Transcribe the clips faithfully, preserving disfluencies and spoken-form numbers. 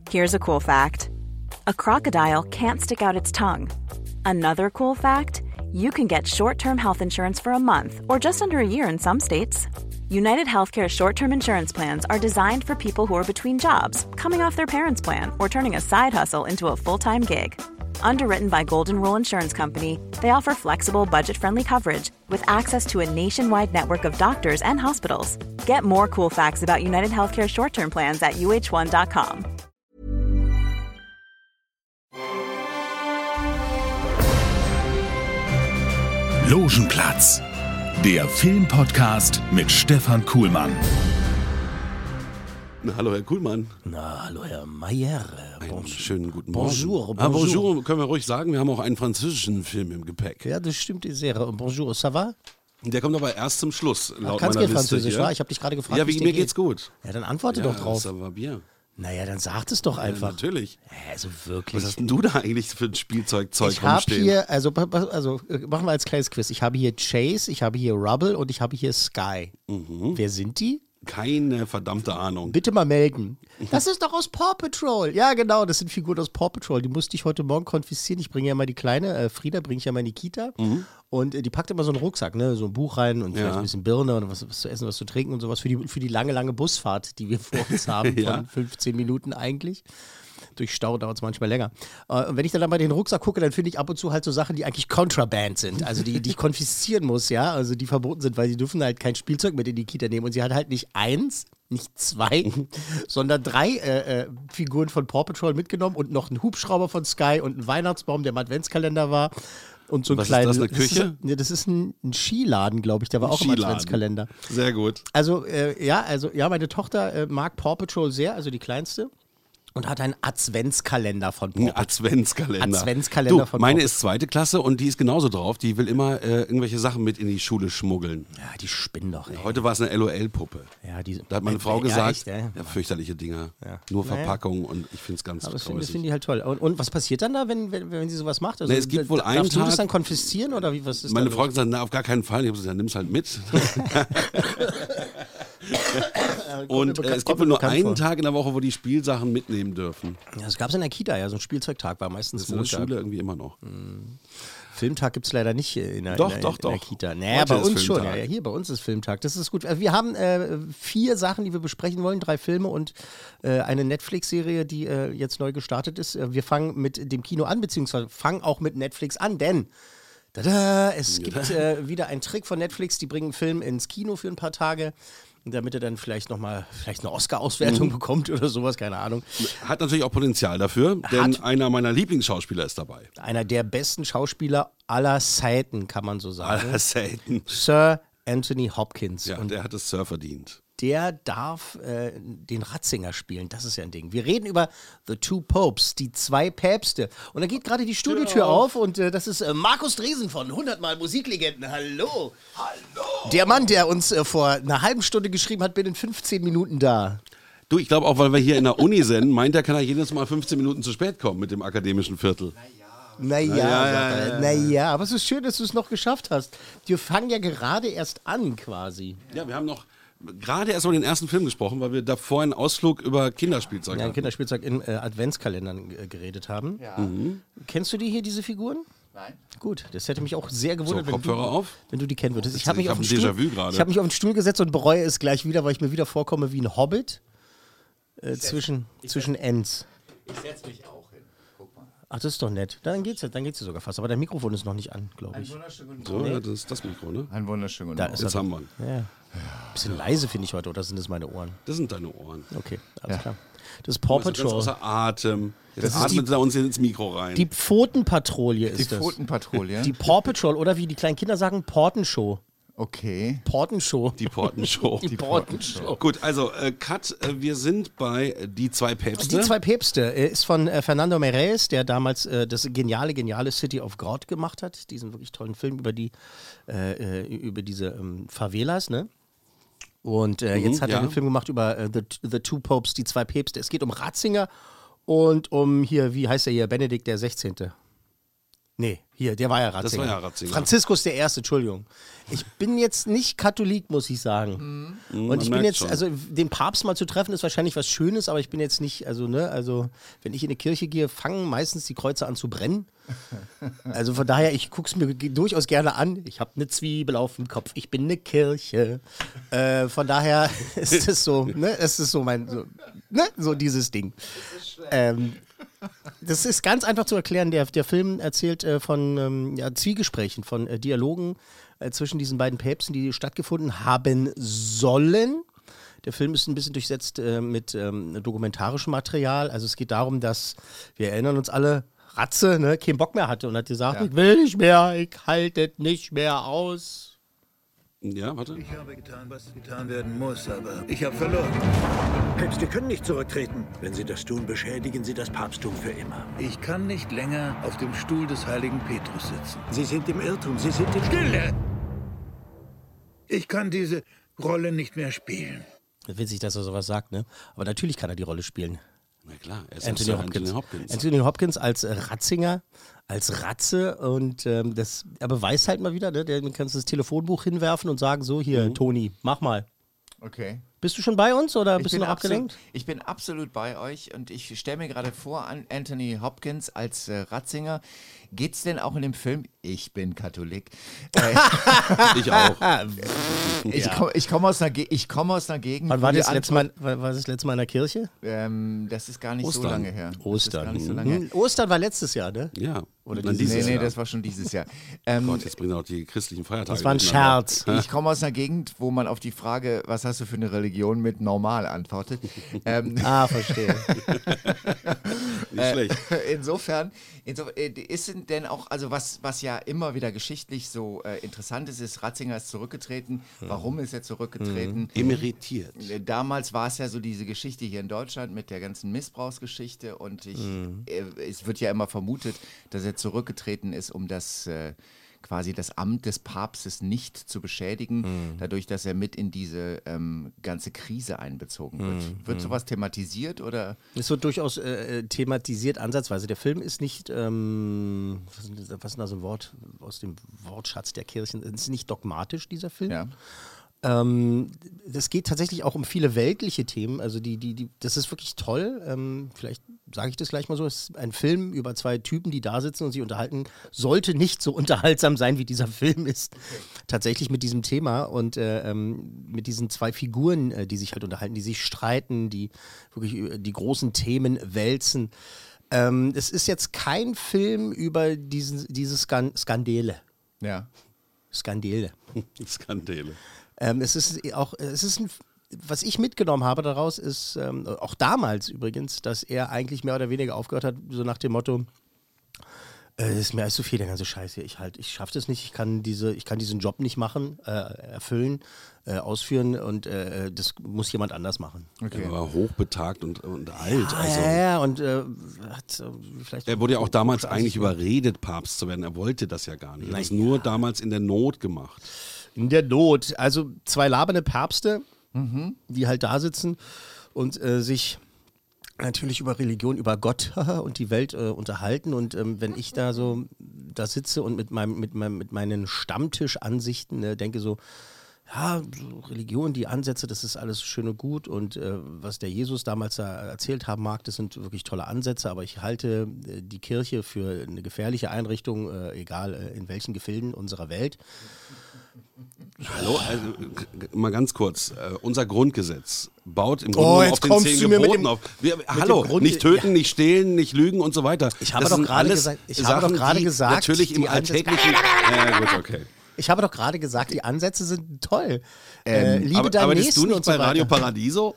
Here's a cool fact. A crocodile can't stick out its tongue. Another cool fact, you can get short-term health insurance for a month or just under a year in some states. United Healthcare short-term insurance plans are designed for people who are between jobs, coming off their parents' plan, or turning a side hustle into a full-time gig. Underwritten by Golden Rule Insurance Company, they offer flexible, budget-friendly coverage with access to a nationwide network of doctors and hospitals. Get more cool facts about United Healthcare short-term plans at U H one dot com. Logenplatz, der Filmpodcast mit Stefan Kuhlmann. Na, hallo Herr Kuhlmann. Na, hallo Herr Mayer. Einen schönen guten Morgen. Bonjour, bonjour. Ah, bonjour können wir ruhig sagen, wir haben auch einen französischen Film im Gepäck. Ja, das stimmt sehr. Bonjour, ça va? Der kommt aber erst zum Schluss, laut Kannst meiner du Liste Französisch, hier. wa? Ich habe dich gerade gefragt, Ja, wie es wegen dir mir geht's geht. gut. Ja, dann antworte Ja, doch drauf. ça va bien. Naja, dann sag es doch einfach. Ja, natürlich. Also wirklich. Was hast denn du da eigentlich für ein Spielzeugzeug Ich habe rumstehen? hier, also, also machen wir als kleines Quiz. Ich habe hier Chase, ich habe hier Rubble und ich habe hier Sky. Mhm. Wer sind die? Keine verdammte Ahnung. Bitte mal melden. Das ist doch aus Paw Patrol. Ja, genau, das sind Figuren aus Paw Patrol. Die musste ich heute Morgen konfiszieren. Ich bringe ja mal die Kleine, äh, Frieda, bringe ich ja mal in die Kita. Mhm. Und äh, die packt immer so einen Rucksack, ne? So ein Buch rein und vielleicht Ja. ein bisschen Birne und was, was zu essen, was zu trinken und sowas für die, für die lange, lange Busfahrt, die wir vor uns haben, Ja. von fünfzehn Minuten eigentlich. Durch Stau dauert es manchmal länger. Äh, und wenn ich dann mal den Rucksack gucke, dann finde ich ab und zu halt so Sachen, die eigentlich Contraband sind. Also die, die ich konfiszieren muss, ja. Also die verboten sind, weil die dürfen halt kein Spielzeug mit in die Kita nehmen. Und sie hat halt nicht eins, nicht zwei, sondern drei äh, äh, Figuren von Paw Patrol mitgenommen und noch einen Hubschrauber von Sky und einen Weihnachtsbaum, der im Adventskalender war. Und so ein Was ist kleinen, das, eine Küche? Das ist, nee, das ist ein, ein Skiladen, glaube ich, der war Ein auch im Skiladen. Adventskalender. Sehr gut. Also, äh, ja, also, ja, meine Tochter äh, mag Paw Patrol sehr, also die kleinste. Und hat einen Adventskalender von Paw Ein Patrol. Adventskalender. Adventskalender du, von meine Paw ist zweite Klasse und die ist genauso drauf. Die will immer äh, irgendwelche Sachen mit in die Schule schmuggeln. Ja, die spinnen doch, ey. Heute war es eine L O L-Puppe. Ja, die, Da hat meine äh, Frau ja, gesagt, echt, ja. ja, fürchterliche Dinger. Ja. Nur Naja. Verpackung und ich finde es ganz Aber das finde grausig. find ich halt toll. Und, und was passiert dann da, wenn, wenn, wenn sie sowas macht? Also, Nee, es gibt wohl darfst einen du das Tag- dann konfiszieren oder wie, was ist Meine da Frau hat los? gesagt, na, auf gar keinen Fall. Ich habe gesagt, ja, nimm's halt mit. Und äh, es gibt wohl nur einen vor. Tag in der Woche, wo die Spielsachen mitnehmen dürfen. Ja, das gab es in der Kita, ja, so ein Spielzeugtag war meistens Das ist in der Montag. Schule irgendwie immer noch. Filmtag gibt es leider nicht in der, Doch, in der, doch, in der doch. Kita. Naja, Heute bei ist uns schon. Filmtag. Ja, ja, hier bei uns ist Filmtag. Das ist gut. Also wir haben äh, vier Sachen, die wir besprechen wollen. Drei Filme und äh, eine Netflix-Serie, die äh, jetzt neu gestartet ist. Äh, Wir fangen mit dem Kino an, beziehungsweise fangen auch mit Netflix an, denn tada, es gibt äh, wieder einen Trick von Netflix. Die bringen einen Film ins Kino für ein paar Tage, damit er dann vielleicht nochmal vielleicht eine Oscar-Auswertung Mhm. bekommt oder sowas, keine Ahnung. Hat natürlich auch Potenzial dafür, denn Hat. einer meiner Lieblingsschauspieler ist dabei. Einer der besten Schauspieler aller Zeiten, kann man so sagen. Aller selten. Sir Anthony Hopkins. Ja, Und der hat es Sir verdient. der darf äh, den Ratzinger spielen. Das ist ja ein Ding. Wir reden über The Two Popes, die zwei Päpste. Und da geht gerade die Studiotür auf und äh, das ist äh, Markus Dresen von hundert Mal Musiklegenden. Hallo. Hallo. Der Mann, der uns äh, vor einer halben Stunde geschrieben hat, bin in fünfzehn Minuten da. Du, ich glaube auch, weil wir hier in der Uni sind, meint er, kann er jedes Mal fünfzehn Minuten zu spät kommen mit dem akademischen Viertel. Naja, ja, sagt ja, er. ja. naja, aber es ist schön, dass du es noch geschafft hast. Wir fangen ja gerade erst an quasi. Ja, wir haben noch gerade erst über den ersten Film gesprochen, weil wir davor einen Ausflug über Kinderspielzeug Ja, ein hatten. Kinderspielzeug in äh, Adventskalendern äh, geredet haben. Ja. Mhm. Kennst du die hier, diese Figuren? Nein. Gut, das hätte mich auch sehr gewundert, So, wenn, du, Kopfhörer auf. wenn du die kennen würdest. Ich Ich habe mich, hab auf ein den Stuhl- Déjà-vu gerade. ich hab mich auf den Stuhl gesetzt und bereue es gleich wieder, weil ich mir wieder vorkomme wie ein Hobbit äh, zwischen, zwischen Ents. Ich setze mich auch hin. Guck mal. Ach, das ist doch nett. Dann geht's ja, dann geht's ja sogar fast. Aber dein Mikrofon ist noch nicht an, glaube Einen ich. wunderschönen guten So, Morgen. ja, das ist das Mikro, ne? Einen wunderschönen guten Da Morgen. ist Jetzt er. haben wir ihn. Ja. Bisschen leise finde ich heute, oder sind das meine Ohren? Das sind deine Ohren. Okay, alles Ja. klar. Das ist Paw Du bist ganz Patrol. außer Atem. Jetzt Das ist atmet er uns ins Mikro rein. Die Pfotenpatrouille Die ist das. Pfotenpatrouille. Die Paw Patrol, oder wie die kleinen Kinder sagen, Portenshow. Okay. Portenshow. Die Portenshow. Die Portenshow. Gut, also äh, Cut, äh, wir sind bei äh, Die zwei Päpste. Die zwei Päpste äh, ist von äh, Fernando Meirelles, der damals äh, das geniale, geniale City of God gemacht hat. Diesen wirklich tollen Film über die äh, äh, über diese ähm, Favelas, ne? Und äh, jetzt hat ja. er einen Film gemacht über äh, the, the Two Popes, die zwei Päpste. Es geht um Ratzinger und um hier, wie heißt er hier, Benedikt der Sechzehnte. Nee, hier, der war ja Ratzinger. Das war ja Ratzinger. Franziskus der Erste, Entschuldigung. Ich bin jetzt nicht Katholik, muss ich sagen. Mhm. Und ich Man bin merkt jetzt, schon. also den Papst mal zu treffen, ist wahrscheinlich was Schönes, aber ich bin jetzt nicht, also, ne, also, wenn ich in eine Kirche gehe, fangen meistens die Kreuze an zu brennen. Also von daher, ich gucke es mir ge- durchaus gerne an. Ich habe eine Zwiebel auf dem Kopf, ich bin eine Kirche. Äh, von daher ist es so, ne, es ist so mein, so, ne, so dieses Ding. Ähm, Das ist ganz einfach zu erklären. Der, der Film erzählt äh, von ähm, ja, Zwiegesprächen, von äh, Dialogen äh, zwischen diesen beiden Päpsten, die stattgefunden haben sollen. Der Film ist ein bisschen durchsetzt äh, mit ähm, dokumentarischem Material. Also es geht darum, dass, wir erinnern uns alle, Ratze ne, keinen Bock mehr hatte und hat gesagt, Ja. ich will nicht mehr, ich halte es nicht mehr aus. Ja, warte. Ich habe getan, was getan werden muss, aber ich habe verloren. Päpste können nicht zurücktreten. Wenn sie das tun, beschädigen sie das Papsttum für immer. Ich kann nicht länger auf dem Stuhl des heiligen Petrus sitzen. Sie sind im Irrtum, sie sind im Stille. Ich kann diese Rolle nicht mehr spielen. Witzig, dass er sowas sagt, ne? Aber natürlich kann er die Rolle spielen. Na klar, er ist Anthony Sir Hopkins. Anthony Hopkins. Anthony Hopkins als äh, Ratzinger, als Ratze und ähm, das, er beweist halt mal wieder, ne? Der, du kannst das Telefonbuch hinwerfen und sagen, so hier, Toni, mach mal. Okay. Bist du schon bei uns oder Ich bist du bin, noch absolut, abgelenkt? ich bin absolut bei euch und ich stelle mir gerade vor, an Anthony Hopkins als äh, Ratzinger. Geht's denn auch in dem Film? Ich bin Katholik. Äh, Ich auch. ich komme ich komm aus, einer Ge- ich komm aus einer Gegend. Wann wo war die das, letzte Mal, Antwort- war, war das letzte Mal in der Kirche? Ähm, das ist gar nicht so Ostern. lange her. Das ist Ostern. gar nicht so lange her. Hm, Ostern war letztes Jahr, ne? Ja. Oder Und dann dieses Nee, nee, Jahr. das war schon dieses Jahr. Ähm, Gott, jetzt bringen auch die christlichen Feiertage. Das war ein durcheinander. Scherz. Ich komme aus einer Gegend, wo man auf die Frage, was hast du für eine Religion, mit normal antwortet. ähm, Ah, verstehe. Nicht schlecht. Insofern, insofern äh, ist denn auch, also was, was ja immer wieder geschichtlich so äh, interessant ist, ist, Ratzinger ist zurückgetreten. Warum ist er zurückgetreten? Emeritiert. Äh, Damals war es ja so diese Geschichte hier in Deutschland mit der ganzen Missbrauchsgeschichte und ich, äh, es wird ja immer vermutet, dass er zurückgetreten ist, um das äh, quasi das Amt des Papstes nicht zu beschädigen, dadurch, dass er mit in diese ähm, ganze Krise einbezogen wird. Wird sowas thematisiert oder? Es wird durchaus äh, thematisiert, ansatzweise. Der Film ist nicht, ähm, was ist denn- was ist denn da so ein Wort aus dem Wortschatz der Kirchen? Es ist nicht dogmatisch, dieser Film. Ja. Ähm, das geht tatsächlich auch um viele weltliche Themen. Also die, die, die, das ist wirklich toll. Ähm, vielleicht sage ich das gleich mal so. Es ist ein Film über zwei Typen, die da sitzen und sich unterhalten. Sollte nicht so unterhaltsam sein, wie dieser Film ist. Tatsächlich mit diesem Thema und äh, ähm, mit diesen zwei Figuren, äh, die sich halt unterhalten, die sich streiten, die wirklich über die großen Themen wälzen. Ähm, es ist jetzt kein Film über diesen, diese Skan Skandale. Ja. Skandale. Skandale. Ähm, es ist auch, es ist ein, was ich mitgenommen habe daraus ist, ähm, auch damals übrigens, dass er eigentlich mehr oder weniger aufgehört hat, so nach dem Motto, äh, ist mir alles zu viel, der ganze Scheiß hier. Ich halt, ich schaffe das nicht, ich kann diese, ich kann diesen Job nicht machen, äh, erfüllen, äh, ausführen und äh, das muss jemand anders machen. Okay. Er war hochbetagt und, und alt. Also. ja, ja, und äh, hat äh, vielleicht. Er wurde ja auch damals Also, eigentlich überredet, Papst zu werden. Er wollte das ja gar nicht. Er hat es Na nur ja. damals in der Not gemacht. In der Not. Also zwei labernde Päpste, die halt da sitzen und äh, sich natürlich über Religion, über Gott und die Welt äh, unterhalten. Und ähm, wenn ich da so da sitze und mit, meinem, mit, meinem, mit meinen Stammtischansichten äh, denke so, ja, so Religion, die Ansätze, das ist alles schön und gut und äh, was der Jesus damals da erzählt haben mag, das sind wirklich tolle Ansätze, aber ich halte äh, die Kirche für eine gefährliche Einrichtung, äh, egal äh, in welchen Gefilden unserer Welt. Hallo, also, g- mal ganz kurz. Äh, unser Grundgesetz baut im Oh, Grunde genommen jetzt auf den kommst zehn du mir mit Geboten dem- auf. Wir, hallo, dem Grund- nicht töten, nicht stehlen, nicht lügen und so weiter. Ich habe Das doch sind gerade alles gesagt- ich habe Sachen, doch gerade die gesagt, natürlich im die Ansätze- alltäglichen. Ja, gut, okay. Ich habe doch gerade gesagt, die Ansätze sind toll. äh, Liebe Aber deinen arbeitest Nächsten du nicht und so bei Radio weiter. Paradiso?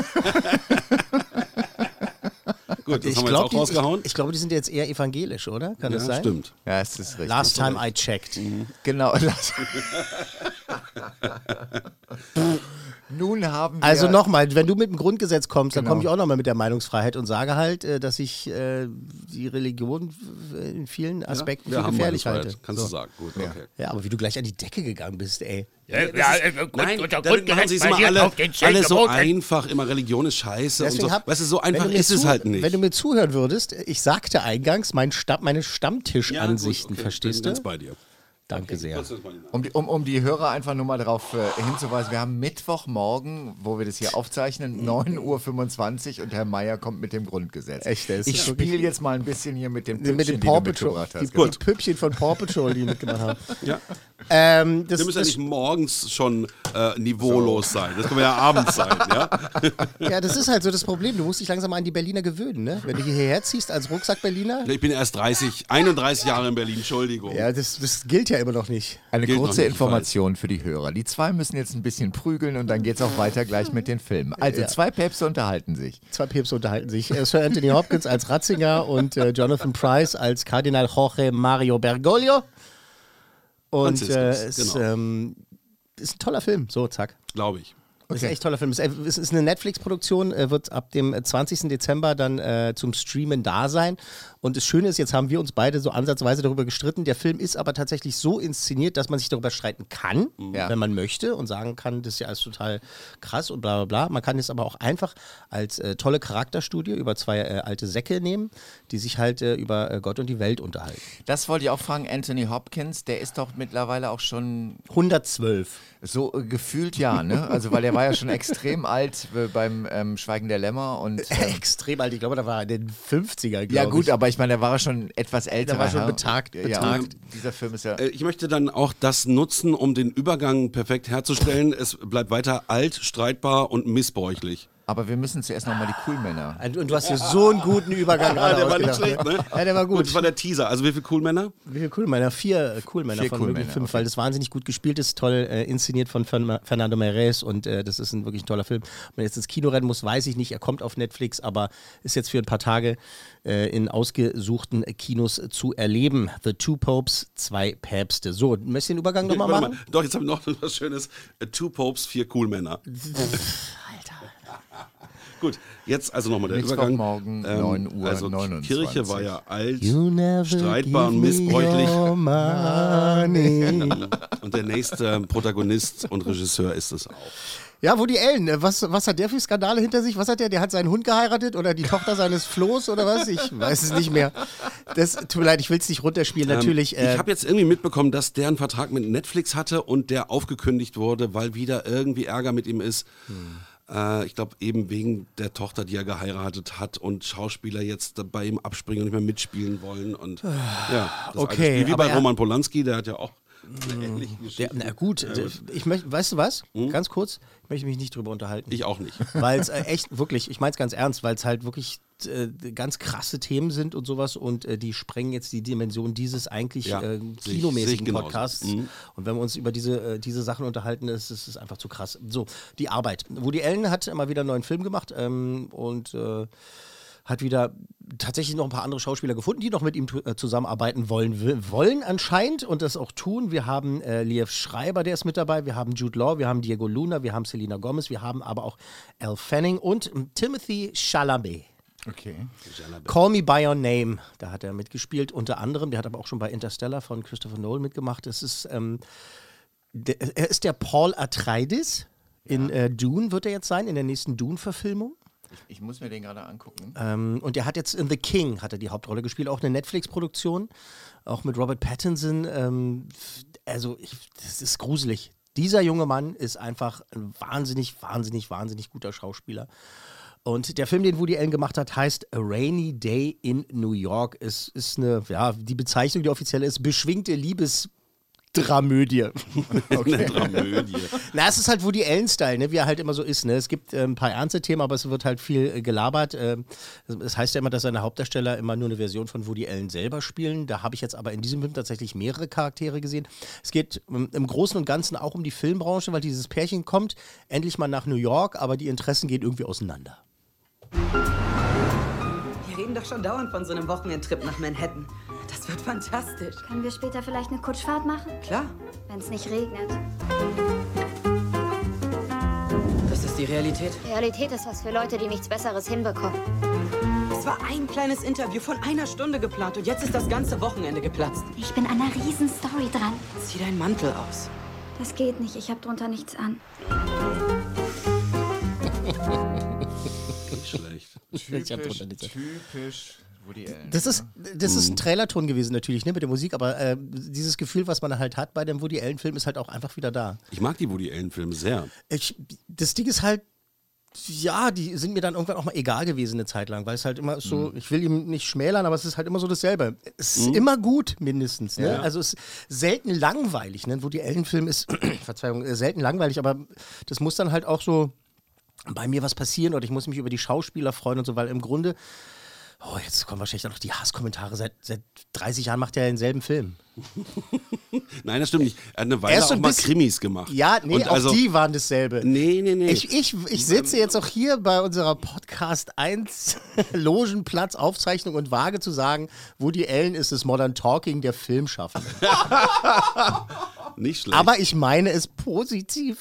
Gut, das Ich haben wir jetzt glaube, auch die, rausgehauen. ich, ich glaube, die sind jetzt eher evangelisch, oder? Kann Ja, das sein? stimmt. Ja, es ist richtig. Last time I checked. Genau. lass- Nun haben wir... Also nochmal, wenn du mit dem Grundgesetz kommst, dann Genau. komme ich auch nochmal mit der Meinungsfreiheit und sage halt, äh, dass ich äh, die Religion in vielen Aspekten wir für haben gefährlich Meinungsfreiheit, halte. Kannst So. du sagen. Gut, okay. Ja, aber wie du gleich an die Decke gegangen bist, ey. Ja, ja, äh, Grund, Nein, unter damit machen sie es Grundgesetz immer basiert alle, auf den zehn alle so Geboten. einfach, immer Religion ist scheiße und so. hab- Weißt du, so wenn einfach du mir ist es zu- halt nicht. Wenn du mir zuhören würdest, ich sagte eingangs mein Stamm, meine Stammtischansichten, Ja, gut, okay, verstehst bin du? ganz bei dir. Danke sehr. Um die, um, um die Hörer einfach nur mal darauf äh, hinzuweisen, wir haben Mittwochmorgen, wo wir das hier aufzeichnen, neun Uhr fünfundzwanzig und Herr Meier kommt mit dem Grundgesetz. Echt, der ist ich so wirklich- spiele jetzt mal ein bisschen hier mit dem Püppchen, Mit dem die Paw du Patrol, mitgebracht die, hast. genau. die Püppchen von Paw Patrol, die mitgemacht haben. Ja. Ähm, das, Wir müssen ja das, nicht morgens schon äh, niveaulos sein. Das können wir ja abends sein. Ja? ja, das ist halt so das Problem. Du musst dich langsam an die Berliner gewöhnen, ne? Wenn du hierher ziehst als Rucksack-Berliner. Ich bin erst dreißig, einunddreißig Jahre in Berlin, Entschuldigung. Ja, das, das gilt ja immer noch nicht. Eine Gilt noch kurze nicht, ich Information für die Hörer. Die zwei müssen jetzt ein bisschen prügeln und dann geht's auch weiter gleich mit den Filmen. Also Ja. zwei Päpste unterhalten sich. Zwei Päpste unterhalten sich. Äh, Sir Anthony Hopkins als Ratzinger und äh, Jonathan Pryce als Kardinal Jorge Mario Bergoglio. Und Franziskus, äh, es genau. ähm, ist ein toller Film. So, zack. Glaube ich. Das ist ein echt toller Film. Es ist- es ist eine Netflix-Produktion, äh, wird ab dem zwanzigsten Dezember dann äh, zum Streamen da sein. Und das Schöne ist, jetzt haben wir uns beide so ansatzweise darüber gestritten. Der Film ist aber tatsächlich so inszeniert, dass man sich darüber streiten kann, Ja. wenn man möchte und sagen kann, das ist ja alles total krass und bla bla bla. Man kann es aber auch einfach als äh, tolle Charakterstudie über zwei äh, alte Säcke nehmen, die sich halt äh, über äh, Gott und die Welt unterhalten. Das wollte ich auch fragen, Anthony Hopkins, der ist doch mittlerweile auch schon hundertzwölf. so äh, gefühlt ja, ne? Also weil der war ja schon extrem alt äh, beim ähm, Schweigen der Lämmer und ähm, Extrem alt. Ich glaube, da war er in den fünfziger, glaube ja ich. gut, aber ich meine, der war schon etwas älter. Der war schon betagt, Ja, betagt. und dieser Film ist ja... Äh, Ich möchte dann auch das nutzen, um den Übergang perfekt herzustellen. Es bleibt weiter alt, streitbar und missbräuchlich. Aber wir müssen zuerst nochmal die Coolmänner. Und und du hast hier so einen guten Übergang gerade der war nicht ausgedacht, schlecht, ne? Ja, der war gut. Das war der Teaser. Also wie viele Coolmänner? Wie viele Coolmänner? Vier äh, Coolmänner Vier von Coolmänner, wirklich fünf, okay. weil das wahnsinnig gut gespielt ist, toll äh, inszeniert von Fern Fernando Meirelles und äh, das ist ein wirklich ein toller Film. Wenn man jetzt ins Kino rennen muss, weiß ich nicht. Er kommt auf Netflix, aber ist jetzt für ein paar Tage äh, in ausgesuchten Kinos zu erleben. The Two Popes, zwei Päpste. So, möchtest du den Übergang nochmal Warte machen? mal. Doch, jetzt habe ich noch was Schönes. Äh, Two Popes, vier Coolmänner. Alter. Gut, jetzt also nochmal der Übergang. Mittwochmorgen, neun Uhr Also neunundzwanzig. Kirche war ja alt, You never streitbar und give me missbräuchlich. your money. Und der nächste Protagonist und Regisseur ist es auch. Ja, Woody Allen, äh, was, was hat der für Skandale hinter sich? Was hat der? Der hat seinen Hund geheiratet oder die Tochter seines Flohs oder was? Ich weiß es nicht mehr. Das, tut mir leid, ich will es nicht runterspielen. Natürlich. Ähm, Äh, ich habe jetzt irgendwie mitbekommen, dass der einen Vertrag mit Netflix hatte und der aufgekündigt wurde, weil wieder irgendwie Ärger mit ihm ist. Äh, ich glaube eben wegen der Tochter, die er geheiratet hat und Schauspieler jetzt bei ihm abspringen und nicht mehr mitspielen wollen. Und ja, das Okay, alte Spiel, wie aber bei er- Roman Polanski, der hat ja auch eine ähnliche der, Geschichte. na gut, äh, ich möchte, weißt du was? Ganz kurz, ich möchte mich nicht drüber unterhalten. Ich auch nicht. Weil es äh, echt, wirklich, ich meine es ganz ernst, weil es halt wirklich äh, ganz krasse Themen sind und sowas und äh, die sprengen jetzt die Dimension dieses eigentlich Ja, äh, sehe ich- kinomäßigen sehe ich genauso. Podcasts. Mhm. Und wenn wir uns über diese, äh, diese Sachen unterhalten, ist es ist einfach zu krass. So, die Arbeit. Woody Allen hat mal wieder einen neuen Film gemacht ähm, und äh, hat wieder tatsächlich noch ein paar andere Schauspieler gefunden, die noch mit ihm tu- äh, zusammenarbeiten wollen, will- wollen anscheinend und das auch tun. Wir haben äh, Liev Schreiber, der ist mit dabei, wir haben Jude Law, wir haben Diego Luna, wir haben Selena Gomez, wir haben aber auch Elle Fanning und ähm, Timothy Chalamet. Okay. Call Me By Your Name, da hat er mitgespielt, unter anderem, der hat aber auch schon bei Interstellar von Christopher Nolan mitgemacht. Das ist, ähm, der, er ist der Paul Atreides, in äh, Dune wird er jetzt sein, in der nächsten Dune-Verfilmung. Ich, ich muss mir den gerade angucken. Ähm, und der hat jetzt in The King hat er die Hauptrolle gespielt, auch eine Netflix-Produktion, auch mit Robert Pattinson. Ähm, also, ich, das ist gruselig. Dieser junge Mann ist einfach ein wahnsinnig, wahnsinnig, wahnsinnig guter Schauspieler. Und der Film, den Woody Allen gemacht hat, heißt A Rainy Day in New York. Es ist eine, ja, die Bezeichnung, die offizielle ist, beschwingte Liebes- Dramödie. Eine Dramödie. Na, es ist halt Woody Allen-Style, ne? Wie er halt immer so ist. Ne? Es gibt äh, ein paar ernste Themen, aber es wird halt viel äh, gelabert. Äh, es heißt ja immer, dass seine Hauptdarsteller immer nur eine Version von Woody Allen selber spielen. Da habe ich jetzt aber in diesem Film tatsächlich mehrere Charaktere gesehen. Es geht ähm, im Großen und Ganzen auch um die Filmbranche, weil dieses Pärchen kommt endlich mal nach New York, aber die Interessen gehen irgendwie auseinander. Wir reden doch schon dauernd von so einem Wochenendtrip nach Manhattan. Das wird fantastisch. Können wir später vielleicht eine Kutschfahrt machen? Klar. Wenn es nicht regnet. Das Das ist die Realität? Realität ist was für Leute, die nichts Besseres hinbekommen. Es war ein kleines Interview von einer Stunde geplant und jetzt ist das ganze Wochenende geplatzt. Ich bin an einer riesen Story dran. Zieh deinen Mantel aus. Das geht nicht, ich habe drunter nichts an. Nicht schlecht. Typisch, typisch Woody Allen. Das ist, das ist ein Trailerton gewesen natürlich, ne, mit der Musik, aber äh, dieses Gefühl, was man halt hat bei dem Woody Allen-Film, ist halt auch einfach wieder da. Ich mag die Woody Allen-Filme sehr. Ich, das Ding ist halt, ja, die sind mir dann irgendwann auch mal egal gewesen eine Zeit lang, weil es halt immer so, ich will ihm nicht schmälern, aber es ist halt immer so dasselbe. Es ist mhm. immer gut, mindestens. Ne? Ja. Also es ist selten langweilig. Ne? Woody Allen-Film ist, Verzeihung, äh, selten langweilig, aber das muss dann halt auch so bei mir was passieren oder ich muss mich über die Schauspieler freuen und so, weil im Grunde, oh, jetzt kommen wahrscheinlich dann noch die Hasskommentare, seit, seit dreißig Jahren macht er denselben Film. Nein, das stimmt nicht. Er hat eine Weile so auch ein mal bisschen- Krimis gemacht. Ja, nee, Und auch also, die waren dasselbe. Nee, nee, nee. Ich, ich, ich sitze jetzt auch hier bei unserer Podcast eins Logenplatz Aufzeichnung und wage zu sagen, Woody Allen ist das Modern Talking der Filmschaffenden. Nicht schlecht. Aber ich meine es positiv.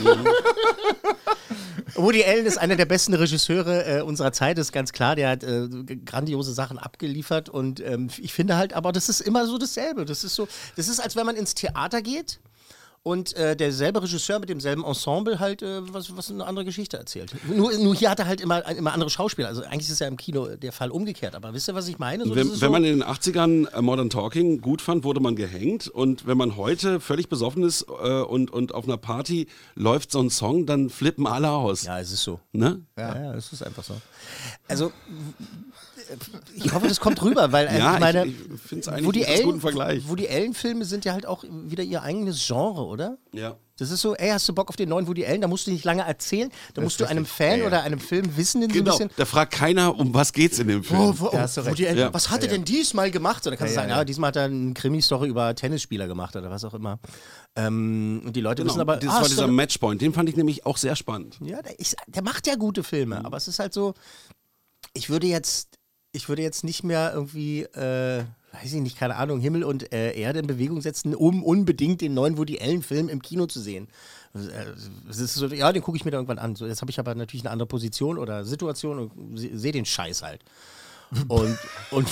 Woody Allen ist einer der besten Regisseure äh, unserer Zeit, ist ganz klar. Der hat äh, grandiose Sachen abgeliefert und ähm, ich finde halt, aber das ist immer so dasselbe. Das ist so, das ist, als wenn man ins Theater geht und äh, derselbe Regisseur mit demselben Ensemble halt äh, was, was eine andere Geschichte erzählt. Nur, nur hier hat er halt immer, immer andere Schauspieler. Also eigentlich ist ja im Kino der Fall umgekehrt. Aber wisst ihr, was ich meine? So, das wenn, ist wenn so, man in den achtzigern äh, Modern Talking gut fand, wurde man gehängt. Und wenn man heute völlig besoffen ist äh, und, und auf einer Party läuft so ein Song, dann flippen alle aus. ja, es ist so. Ne? Ja, ja, es ist einfach so. Also, ich hoffe, das kommt rüber, weil äh, Ja, ich meine, ich, ich finde es eigentlich Woody einen ganz Allen, guten Vergleich. Woody Allen-Filme sind ja halt auch wieder ihr eigenes Genre, oder? Ja. Das ist so, ey, hast du Bock auf den neuen Woody Allen? Da musst du nicht lange erzählen. Da musst du ist einem richtig. Fan Ja, ja. oder einem Film Wissenden so ein Genau, bisschen. da fragt keiner, um was geht's in dem Film. Oh, wo, Da hast du recht. Woody Allen, Ja. was hat er denn diesmal gemacht? Und dann kannst Ja, du ja, sagen, ja. ja, diesmal hat er eine Krimi-Story über Tennisspieler gemacht oder was auch immer. Ähm, und die Leute Genau, wissen aber, das ah, war ist dieser doch- Matchpoint, den fand ich nämlich auch sehr spannend. ja, der, ich, der macht ja gute Filme, aber es ist halt so, ich würde jetzt, ich würde jetzt nicht mehr irgendwie, äh, weiß ich nicht, keine Ahnung, Himmel und äh, Erde in Bewegung setzen, um unbedingt den neuen Woody Allen-Film im Kino zu sehen. Das ist so, ja, den gucke ich mir da irgendwann an. So, jetzt habe ich aber natürlich eine andere Position oder Situation und sehe seh den Scheiß halt. Und, und,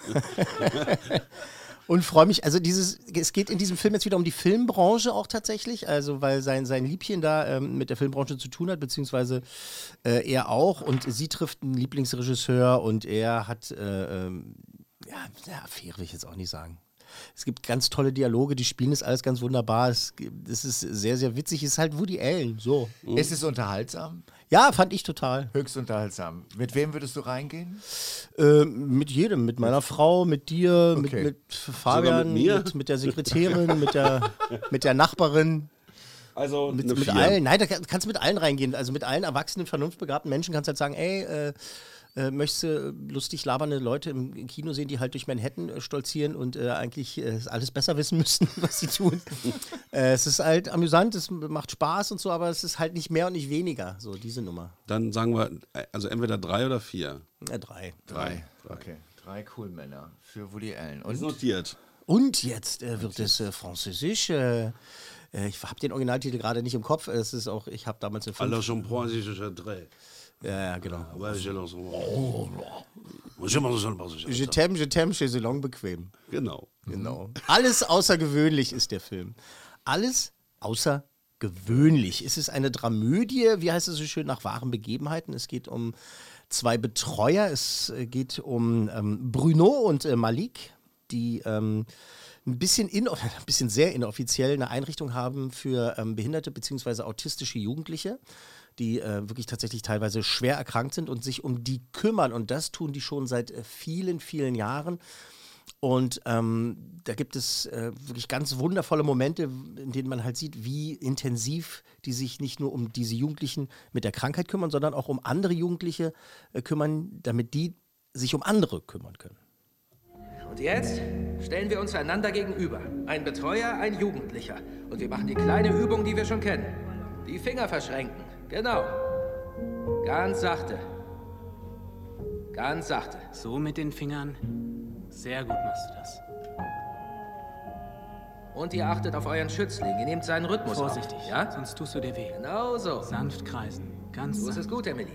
und freue mich, also dieses, es geht in diesem Film jetzt wieder um die Filmbranche auch tatsächlich, also weil sein, sein Liebchen da ähm, mit der Filmbranche zu tun hat, beziehungsweise äh, er auch und sie trifft einen Lieblingsregisseur und er hat, äh, ähm, ja, ja, Affäre will ich jetzt auch nicht sagen. Es gibt ganz tolle Dialoge, die spielen das alles ganz wunderbar. Es, gibt- es ist sehr, sehr witzig. Es ist halt Woody Allen, so. Ist es unterhaltsam? Ja, fand ich total. Höchst unterhaltsam. Mit wem würdest du reingehen? Äh, mit jedem, mit meiner Frau, mit dir, mit, Okay. mit Fabian, mit mir? mit, mit der Sekretärin, mit der, mit der Nachbarin, Also mit, eine mit Vier. allen. Nein, da kann- kannst du mit allen reingehen. Also mit allen erwachsenen, vernunftbegabten Menschen kannst du halt sagen, ey, äh, äh, möchtest du lustig labernde Leute im, im Kino sehen, die halt durch Manhattan äh, stolzieren und äh, eigentlich äh, alles besser wissen müssen, was sie tun. äh, es ist halt amüsant, es macht Spaß und so, aber es ist halt nicht mehr und nicht weniger, so diese Nummer. Dann sagen wir, äh, also entweder drei oder vier. Ja, drei. Drei. Okay. Drei cool Männer für Woody Allen. Ist Und notiert. Und jetzt äh, wird es äh, französisch. Äh, äh, ich habe den Originaltitel gerade nicht im Kopf. Es ist auch, ich habe damals eine fünf. Alors, j'en prends, je je drei. Ja, ja, genau. Ouais, je lance. Je mange schon mal so. Je t'aime, je t'aime, chez Salon bequem. Genau. Genau. Alles außergewöhnlich ist der Film. Alles außergewöhnlich. Es ist eine Dramödie, wie heißt es so schön, nach wahren Begebenheiten. Es geht um zwei Betreuer. Es äh, geht um ähm, Bruno und äh, Malik, die ähm, ein bisschen, in, ein bisschen sehr inoffiziell eine Einrichtung haben für ähm, behinderte bzw. autistische Jugendliche, die äh, wirklich tatsächlich teilweise schwer erkrankt sind und sich um die kümmern. Und das tun die schon seit äh, vielen, vielen Jahren. Und ähm, da gibt es äh, wirklich ganz wundervolle Momente, in denen man halt sieht, wie intensiv die sich nicht nur um diese Jugendlichen mit der Krankheit kümmern, sondern auch um andere Jugendliche äh, kümmern, damit die sich um andere kümmern können. Und jetzt stellen wir uns einander gegenüber. Ein Betreuer, ein Jugendlicher. Und wir machen die kleine Übung, die wir schon kennen. Die Finger verschränken. Genau. Ganz sachte. Ganz sachte. So mit den Fingern. Sehr gut machst du das. Und ihr achtet auf euren Schützling. Ihr nehmt seinen Rhythmus Vorsichtig, auf. Ja? sonst tust du dir weh. Genau so. Sanft kreisen. Ganz So ist es gut, Emily.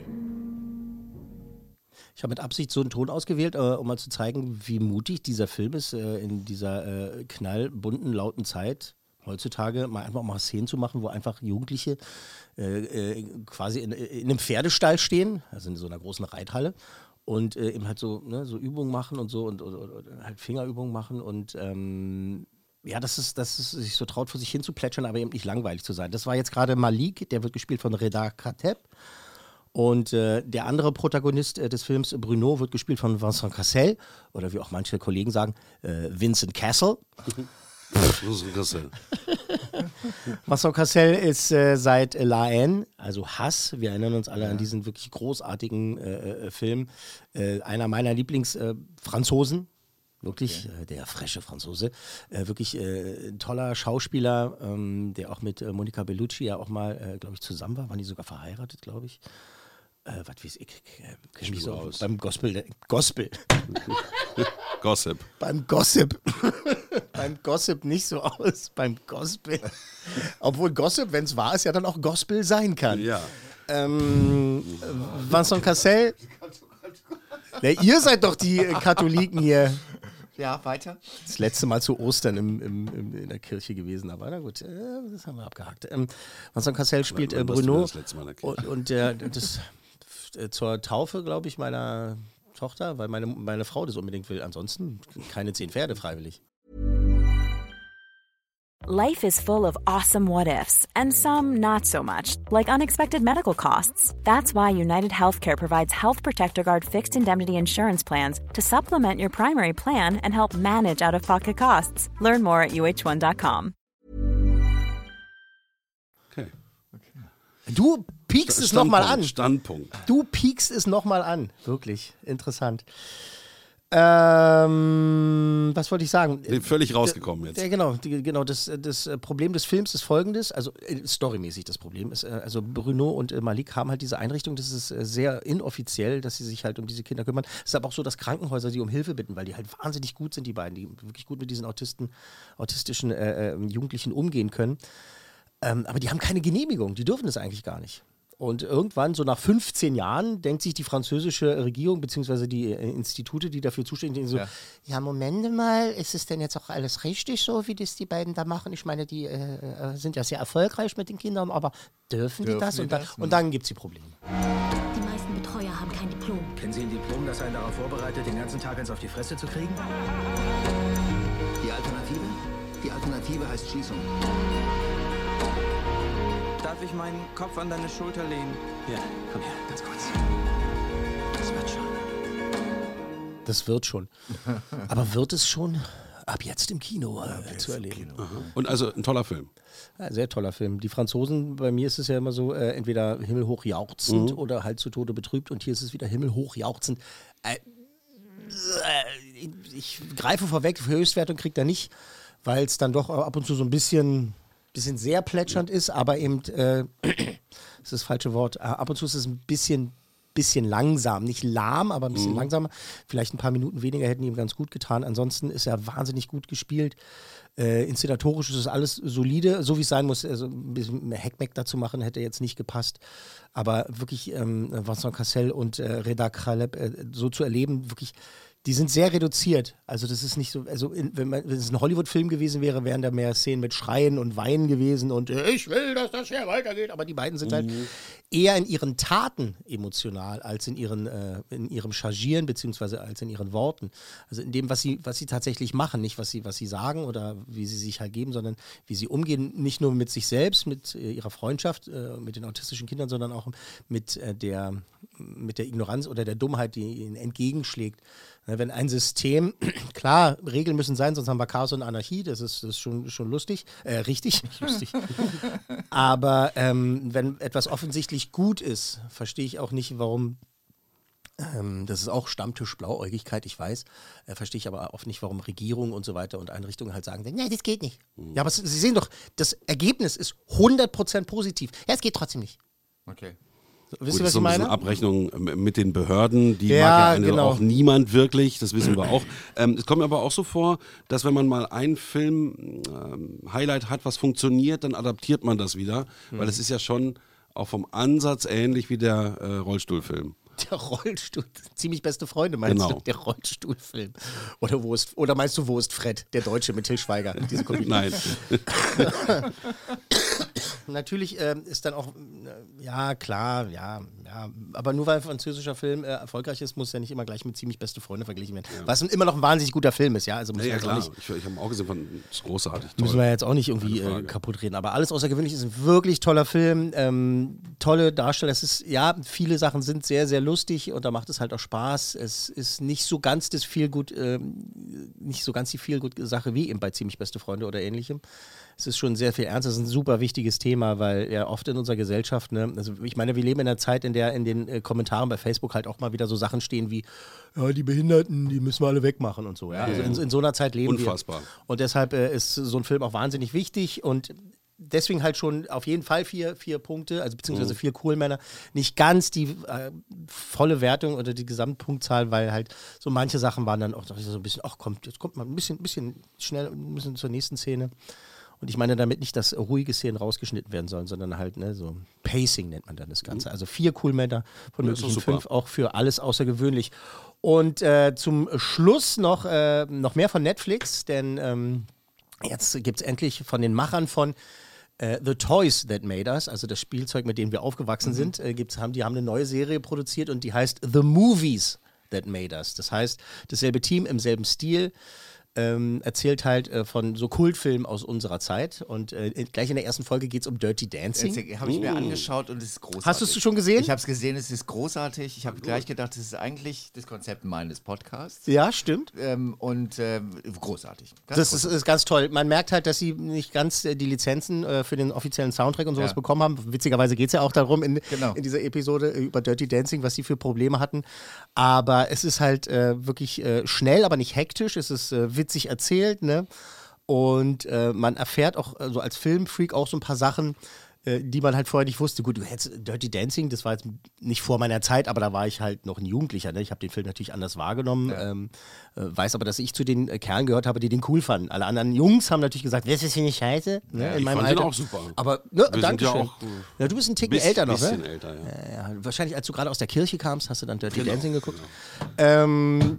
Ich habe mit Absicht so einen Ton ausgewählt, äh, um mal zu zeigen, wie mutig dieser Film ist, äh, in dieser äh, knallbunten, lauten Zeit heutzutage mal einfach mal Szenen zu machen, wo einfach Jugendliche äh, äh, quasi in, in einem Pferdestall stehen, also in so einer großen Reithalle und äh, eben halt so, ne, so Übungen machen und so und, und, und halt Fingerübungen machen und ähm, ja, das ist, das ist sich so traut, vor sich hin zu plätschern, aber eben nicht langweilig zu sein. Das war jetzt gerade Malik, der wird gespielt von Reda Kateb. Und äh, der andere Protagonist äh, des Films, Bruno, wird gespielt von Vincent Cassel oder wie auch manche Kollegen sagen, äh, Vincent Cassel. Vincent Cassel. Vincent Cassel ist äh, seit La Haine, also Hass, wir erinnern uns alle ja. an diesen wirklich großartigen äh, Film, äh, einer meiner Lieblingsfranzosen. Wirklich, okay. äh, der frische Franzose. Äh, wirklich äh, ein toller Schauspieler, ähm, der auch mit äh, Monica Bellucci ja auch mal, äh, glaube ich, zusammen war. Waren die sogar verheiratet, glaube ich. Äh, was weiß ich, äh, kenn mich so aus. Beim Gospel. Äh, Gospel. Gossip. Beim Gossip. Beim Gossip nicht so aus, beim Gospel. Obwohl Gossip, wenn es wahr ist, ja dann auch Gospel sein kann. Ja. Ähm, Vincent Cassel. Ja, ihr seid doch die Katholiken hier. Ja, weiter. Das letzte Mal zu Ostern im, im, im, in der Kirche gewesen, aber na gut, das haben wir abgehakt. Ähm, Vincent Cassel spielt äh, Bruno das letzte Mal in der Kirche. und, und äh, das äh, zur Taufe, glaube ich, meiner Tochter, weil meine, meine Frau das unbedingt will. Ansonsten keine zehn Pferde freiwillig. Life is full of awesome what-ifs, and some not so much, like unexpected medical costs. That's why United Healthcare provides Health Protector Guard fixed indemnity insurance plans to supplement your primary plan and help manage out-of-pocket costs. Learn more at U H one dot com. Okay. Du piekst es nochmal an. Standpunkt. Du piekst es nochmal an. Wirklich interessant. Ähm, was wollte ich sagen? Nee, völlig rausgekommen jetzt. Ja, genau, die, genau das, das Problem des Films ist folgendes, also äh, storymäßig das Problem ist, äh, also Bruno und äh, Malik haben halt diese Einrichtung, das ist äh, sehr inoffiziell, dass sie sich halt um diese Kinder kümmern. Es ist aber auch so, dass Krankenhäuser sie um Hilfe bitten, weil die halt wahnsinnig gut sind, die beiden, die wirklich gut mit diesen Autisten, autistischen äh, äh, Jugendlichen umgehen können. Ähm, aber die haben keine Genehmigung, die dürfen das eigentlich gar nicht. Und irgendwann, so nach fünfzehn Jahren, denkt sich die französische Regierung bzw. die äh, Institute, die dafür zuständig sind, so, ja. ja, Moment mal, ist es denn jetzt auch alles richtig so, wie das die beiden da machen? Ich meine, die äh, sind ja sehr erfolgreich mit den Kindern, aber dürfen, dürfen die das? Die und, das? Da, und dann gibt es die Probleme. Die meisten Betreuer haben kein Diplom. Kennen Sie ein Diplom, das einen darauf vorbereitet, den ganzen Tag eins auf die Fresse zu kriegen? Die Alternative? Die Alternative heißt Schießung. Darf ich meinen Kopf an deine Schulter lehnen? Ja, komm her, ganz kurz. Das wird schon. Das wird schon. Aber wird es schon ab jetzt im Kino äh, zu erleben? Und also ein toller Film. Ja, sehr toller Film. Die Franzosen, bei mir ist es ja immer so, äh, entweder himmelhoch jauchzend mhm. oder halt zu Tode betrübt. Und hier ist es wieder himmelhoch jauchzend. Äh, äh, ich greife vorweg, für Höchstwertung kriegt er nicht, weil es dann doch ab und zu so ein bisschen... bisschen sehr plätschernd ist, aber eben, äh, das ist das falsche Wort, ab und zu ist es ein bisschen, bisschen langsam, nicht lahm, aber ein bisschen mhm. langsamer. Vielleicht ein paar Minuten weniger hätten ihm ganz gut getan. Ansonsten ist er wahnsinnig gut gespielt. Äh, inszenatorisch ist es alles solide, so wie es sein muss. Also ein bisschen mehr Heckmeck dazu machen, hätte jetzt nicht gepasst. Aber wirklich ähm, Vincent Cassel und äh, Reda Kateb äh, so zu erleben, wirklich, die sind sehr reduziert. Also das ist nicht so, also in, wenn, man, wenn es ein Hollywood-Film gewesen wäre, wären da mehr Szenen mit Schreien und Weinen gewesen und äh, ich will, dass das hier weitergeht. Aber die beiden sind mhm. halt eher in ihren Taten emotional als in, ihren, äh, in ihrem Chargieren beziehungsweise als in ihren Worten. Also in dem, was sie, was sie tatsächlich machen, nicht was sie, was sie sagen oder wie sie sich halt geben, sondern wie sie umgehen, nicht nur mit sich selbst, mit äh, ihrer Freundschaft, äh, mit den autistischen Kindern, sondern auch mit, äh, der, mit der Ignoranz oder der Dummheit, die ihnen entgegenschlägt. Wenn ein System, klar, Regeln müssen sein, sonst haben wir Chaos und Anarchie, das ist, das ist schon, schon lustig, äh, richtig, lustig. Aber ähm, wenn etwas offensichtlich gut ist, verstehe ich auch nicht, warum, ähm, das ist auch Stammtisch-Blauäugigkeit, ich weiß, äh, verstehe ich aber oft nicht, warum Regierungen und so weiter und Einrichtungen halt sagen, nein, das geht nicht. Mhm. Ja, aber Sie sehen doch, das Ergebnis ist hundert Prozent positiv. Ja, es geht trotzdem nicht. Okay. Wisst ihr, was so ich meine? Abrechnung mit den Behörden, die ja, mag ja eine, genau. auch niemand wirklich, das wissen wir auch. Ähm, es kommt mir aber auch so vor, dass wenn man mal einen Film ähm, Highlight hat, was funktioniert, dann adaptiert man das wieder, mhm. weil es ist ja schon auch vom Ansatz ähnlich wie der äh, Rollstuhlfilm. Der Rollstuhl, ziemlich beste Freunde meinst Genau. du? Der Rollstuhlfilm. Oder, wo ist, oder meinst du, wo ist Fred, der Deutsche mit Til Schweiger? Diese Komödie. Nein. Natürlich ähm, ist dann auch, äh, ja klar, ja, ja, aber nur weil ein französischer Film äh, erfolgreich ist, muss ja nicht immer gleich mit ziemlich beste Freunde verglichen werden. Ja. Was immer noch ein wahnsinnig guter Film ist, ja. Also muss ja, ja, jetzt klar. auch nicht, ich ich habe auch gesehen, von, ist großartig. Toll. Müssen wir jetzt auch nicht irgendwie äh, kaputt reden. Aber alles außergewöhnlich ist ein wirklich toller Film. Ähm, tolle Darsteller. Es ist, ja, viele Sachen sind sehr, sehr lustig und da macht es halt auch Spaß. Es ist nicht so ganz das viel gut, ähm, nicht so ganz die viel gut Sache wie eben bei Ziemlich beste Freunde oder ähnlichem. Es ist schon sehr viel ernst. Es ist ein super wichtiges Thema, weil ja oft in unserer Gesellschaft, ne, also ich meine, wir leben in einer Zeit, in der in den äh, Kommentaren bei Facebook halt auch mal wieder so Sachen stehen wie, ja, die Behinderten, die müssen wir alle wegmachen und so. Ja? Also in, in so einer Zeit leben Unfassbar. wir. Und deshalb äh, ist so ein Film auch wahnsinnig wichtig und deswegen halt schon auf jeden Fall vier, vier Punkte, also beziehungsweise vier Coolmänner. Nicht ganz die äh, volle Wertung oder die Gesamtpunktzahl, weil halt so manche Sachen waren dann auch so ein bisschen, ach komm, jetzt kommt mal ein bisschen, bisschen schnell, ein bisschen zur nächsten Szene. Und ich meine damit nicht, dass ruhige Szenen rausgeschnitten werden sollen, sondern halt, ne, so Pacing nennt man dann das Ganze. Also vier Coolmänner von möglichen fünf, auch für alles außergewöhnlich. Und äh, zum Schluss noch, äh, noch mehr von Netflix, denn ähm, jetzt gibt es endlich von den Machern von Uh, The Toys That Made Us, also das Spielzeug, mit dem wir aufgewachsen mhm. sind, äh, gibt's, haben, die haben eine neue Serie produziert und die heißt The Movies That Made Us. Das heißt, dasselbe Team im selben Stil ähm, erzählt halt äh, von so Kultfilmen aus unserer Zeit und äh, gleich in der ersten Folge geht es um Dirty Dancing. Habe ich mir uh. angeschaut und es ist großartig. Hast du es schon gesehen? Ich habe es gesehen, es ist großartig. Ich habe gleich gedacht, das ist eigentlich das Konzept meines Podcasts. Ja, stimmt. Ähm, und ähm, großartig. Ganz das großartig. Ist, ist ganz toll. Man merkt halt, dass sie nicht ganz äh, die Lizenzen äh, für den offiziellen Soundtrack und sowas ja. bekommen haben. Witzigerweise geht es ja auch darum in, genau. in dieser Episode äh, über Dirty Dancing, was sie für Probleme hatten. Aber es ist halt äh, wirklich äh, schnell, aber nicht hektisch. Es ist äh, witzig erzählt, ne? Und äh, man erfährt auch so also als Filmfreak auch so ein paar Sachen, äh, die man halt vorher nicht wusste. Gut, du hättest Dirty Dancing, das war jetzt nicht vor meiner Zeit, aber da war ich halt noch ein Jugendlicher. Ne? Ich habe den Film natürlich anders wahrgenommen, ja. ähm, äh, weiß aber, dass ich zu den äh, Kerlen gehört habe, die den cool fanden. Alle anderen Jungs haben natürlich gesagt, das ist hier nicht scheiße. Ne? Ja, in ich meinem fand Alter. Den auch super. Aber ne, Wir danke sind ja schön. auch, ja, du bist ein Ticken bis, älter noch, bisschen ne? älter, ja. Ja, ja. Wahrscheinlich, als du gerade aus der Kirche kamst, hast du dann Dirty genau. Dancing geguckt. Genau. Ähm...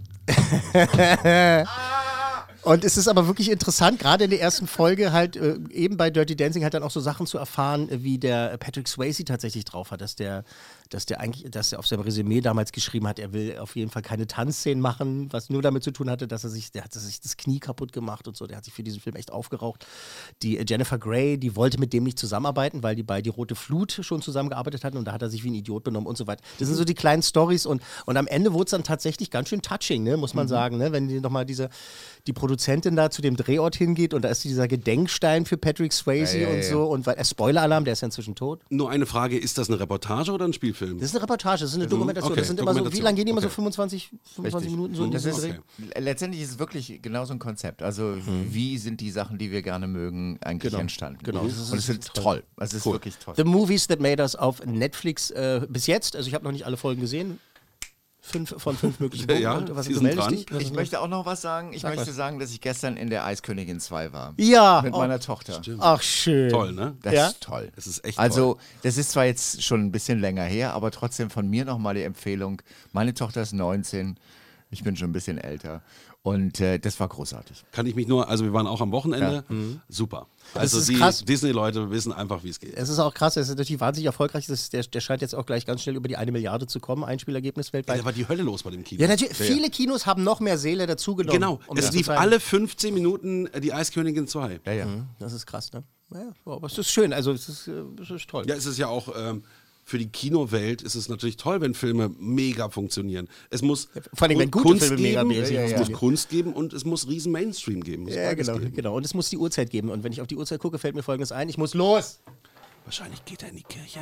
Und es ist aber wirklich interessant, gerade in der ersten Folge halt äh, eben bei Dirty Dancing halt dann auch so Sachen zu erfahren, wie der Patrick Swayze tatsächlich drauf hat, dass der, dass der eigentlich, dass er auf seinem Resümee damals geschrieben hat, er will auf jeden Fall keine Tanzszenen machen, was nur damit zu tun hatte, dass er sich, der hat sich das Knie kaputt gemacht und so, der hat sich für diesen Film echt aufgeraucht. Die äh, Jennifer Grey, die wollte mit dem nicht zusammenarbeiten, weil die bei Die Rote Flut schon zusammengearbeitet hatten und da hat er sich wie ein Idiot benommen und so weiter. Das sind so die kleinen Storys und, und am Ende wurde es dann tatsächlich ganz schön touching, ne, muss man mhm. sagen, ne, wenn die nochmal diese, die Produzentin da zu dem Drehort hingeht und da ist dieser Gedenkstein für Patrick Swayze ja, ja, und so ja. und weil, äh, Spoiler-Alarm, der ist ja inzwischen tot. Nur eine Frage, ist das eine Reportage oder ein Spielfilm? Das ist eine Reportage, das ist eine Dokumentation. Okay, das sind immer so, wie lange gehen die immer okay. so fünfundzwanzig, fünfundzwanzig Minuten so in das diesem ist, Dreh? Letztendlich ist es wirklich genau so ein Konzept. Also mhm. wie sind die Sachen, die wir gerne mögen, eigentlich genau. entstanden? Genau. Mhm. Und es ist toll. toll. Also es ist cool. wirklich toll. The Movies That Made Us auf Netflix äh, bis jetzt. Also ich habe noch nicht alle Folgen gesehen. Fünf von fünf möglichen Punkten. Ja, und was Sie du sind meldest dran. dich? Ich möchte auch noch was sagen. Ich Sag möchte was. sagen, dass ich gestern in der Eiskönigin zwei war. Ja. Mit oh. meiner Tochter. Stimmt. Ach, schön. Toll, ne? Das ja? ist toll. Das ist echt also, toll. das ist zwar jetzt schon ein bisschen länger her, aber trotzdem von mir nochmal die Empfehlung. Meine Tochter ist neunzehn. Ich bin schon ein bisschen älter. Und äh, das war großartig. Kann ich mich nur, also wir waren auch am Wochenende, Ja. mhm. super. Das Also ist die krass. Disney-Leute wissen einfach, wie es geht. Es ist auch krass, es ist natürlich wahnsinnig erfolgreich. Das ist, der, der scheint jetzt auch gleich ganz schnell über die eine Milliarde zu kommen, Einspielergebnis Ja, weltweit. da war die Hölle los bei dem Kino. Ja, natürlich. Viele Kinos haben noch mehr Seele dazugenommen. Genau, um es das zu lief zeigen. alle fünfzehn Minuten äh, die Eiskönigin zwei. Ja, ja. Mhm, das ist krass, ne? Ja, aber es ist schön, also es ist, äh, es ist toll. Ja, es ist ja auch ähm, für die Kinowelt ist es natürlich toll, wenn Filme mega funktionieren. Es muss vor allem, wenn gute Kunst Filme mega geben, mäßig es funktionieren. muss Kunst geben und es muss riesen Mainstream geben. Muss Ja, beides genau, geben. genau. Und es muss die Uhrzeit geben. Und wenn ich auf die Uhrzeit gucke, fällt mir Folgendes ein. Ich muss los. Wahrscheinlich geht er in die Kirche.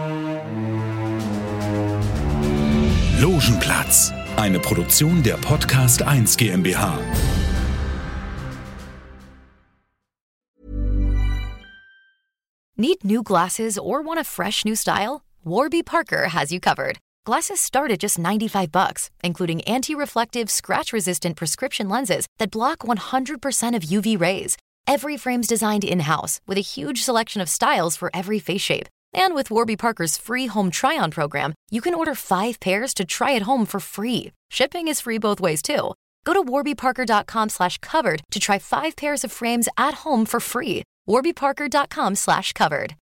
Logenplatz, eine Produktion der Podcast eins GmbH. Need new glasses or want a fresh new style? Warby Parker has you covered. Glasses start at just ninety-five bucks, including anti-reflective, scratch-resistant prescription lenses that block one hundred percent of U V rays. Every frame's designed in-house with a huge selection of styles for every face shape. And with Warby Parker's free home try-on program, you can order five pairs to try at home for free. Shipping is free both ways, too. Go to warbyparker.com slash covered to try five pairs of frames at home for free. warbyparker.com slash covered.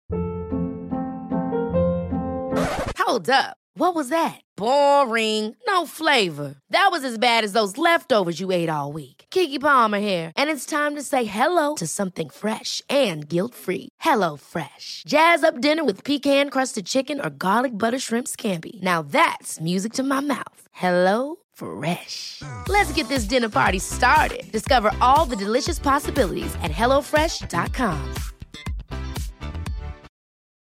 Hold up. What was that? Boring. No flavor. That was as bad as those leftovers you ate all week. Keke Palmer here, and it's time to say hello to something fresh and guilt-free. Hello Fresh. Jazz up dinner with pecan-crusted chicken or garlic butter shrimp scampi. Now that's music to my mouth. Hello Fresh. Let's get this dinner party started. Discover all the delicious possibilities at hello fresh dot com.